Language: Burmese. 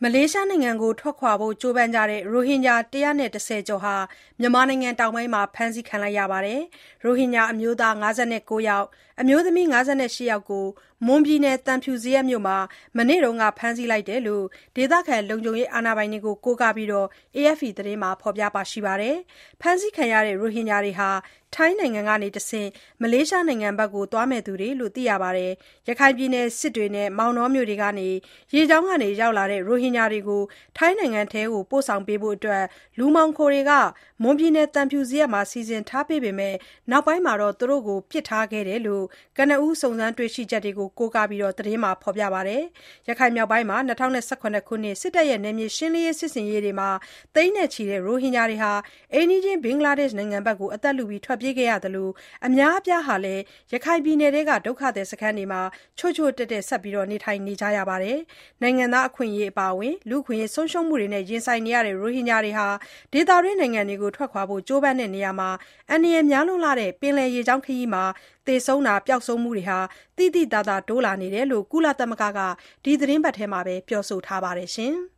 မလေးရှားနိုင်ငံကိုထွက်ခွာဖို့ကြိုးပမ်းကြတဲ့ရိုဟင်ဂျာ110ကျော်ဟာမြန်မာနိုင်ငံတောင်ပိုင်းမှာဖမ်းဆီးခံလိုက်ရပါတယ်။ ရိုဟင်ဂျာအမျိုးသား59ယောက်၊ အမျိုးသမီး58ယောက်ကို မွန်ပြည်နယ် သံဖြူဇရပ်မြို့မှာ မနေ့ကဖမ်းဆီးလိုက်တယ်လို့ ဒေသခံလုံခြုံရေးအာဏာပိုင်တွေကို ကိုးကားပြီး AFP သတင်းမှာဖော်ပြပါတယ်။ ဖမ်းဆီးခံရတဲ့ရိုဟင်ဂျာတွေဟာ ထိုင်းနိုင်ငံကနေတဆင့် မလေးရှားနိုင်ငံဘက်ကိုသွားမယ့်သူတွေလို့သိရပါတယ်။ ရခိုင်ပြည်နယ် စစ်တွေနဲ့ မောင်တောမြို့တွေကနေ ရေကြောင်းကနေရောက်လာတဲ့ရိုဟင်ဂျာတွေကို ထိုင်းနိုင်ငံထဲပို့ဆောင်ပေးဖို့ လူမှောင်ခိုတွေက မွန်ပြည်နယ် သံဖြူဇရပ်မှာ စီစဉ်ထားပေမဲ့ နောက်ပိုင်းမှာ သူတို့ကို ပစ်ထားခဲ့တယ်လို့ ကနဦးစုံစမ်းတွေ့ရှိချက်တွေကို ကိုးကားပြီး သတင်းမှာဖော်ပြပါတယ်။ ရခိုင်မြောက်ပိုင်းမှာ 2017 ခုနှစ် စစ်တပ်ရဲ့ နယ်မြေရှင်းလင်းရေးစစ်ဆင်ရေးတွေမှာ သိန်းနဲ့ချီတဲ့ရိုဟင်ဂျာတွေဟာ အိမ်နီးချင်း ဘင်္ဂလားဒေ့ရှ်နိုင်ငံဘက်ကို အသက်လုထွက်ပြေးခဲ့ရသလို အများအပြားဟာလည်း ရခိုင်ပြည်နယ်ထဲက ဒုက္ခသည်စခန်းတွေမှာ ချို့ချို့တဲ့တဲ့ ဆက်လက်နေထိုင်နေကြရပါတယ်။ နိုင်ငံသားအခွင့်အရေးအပါအဝင် လူ့အခွင့်အရေးဆုံးရှုံးမှုတွေနဲ့ရင်ဆိုင်နေရတဲ့ရိုဟင်ဂျာတွေဟာ ဒေသတွင်းနိုင်ငံတွေကိုထွက်ခွာဖို့ကြိုးပမ်းရာမှာ အန္တရာယ်များလှတဲ့ ပင်လယ်ရေကြောင်းခရီးမှာ သေဆုံးတာ၊ ပျောက်ဆုံးမှုတွေ သိသိသာသာတိုးလာနေတယ်လို့ ကုလသမဂ္ဂက ဒီသီတင်းပတ်ထဲမှာပဲပြောဆိုထားပါတယ်။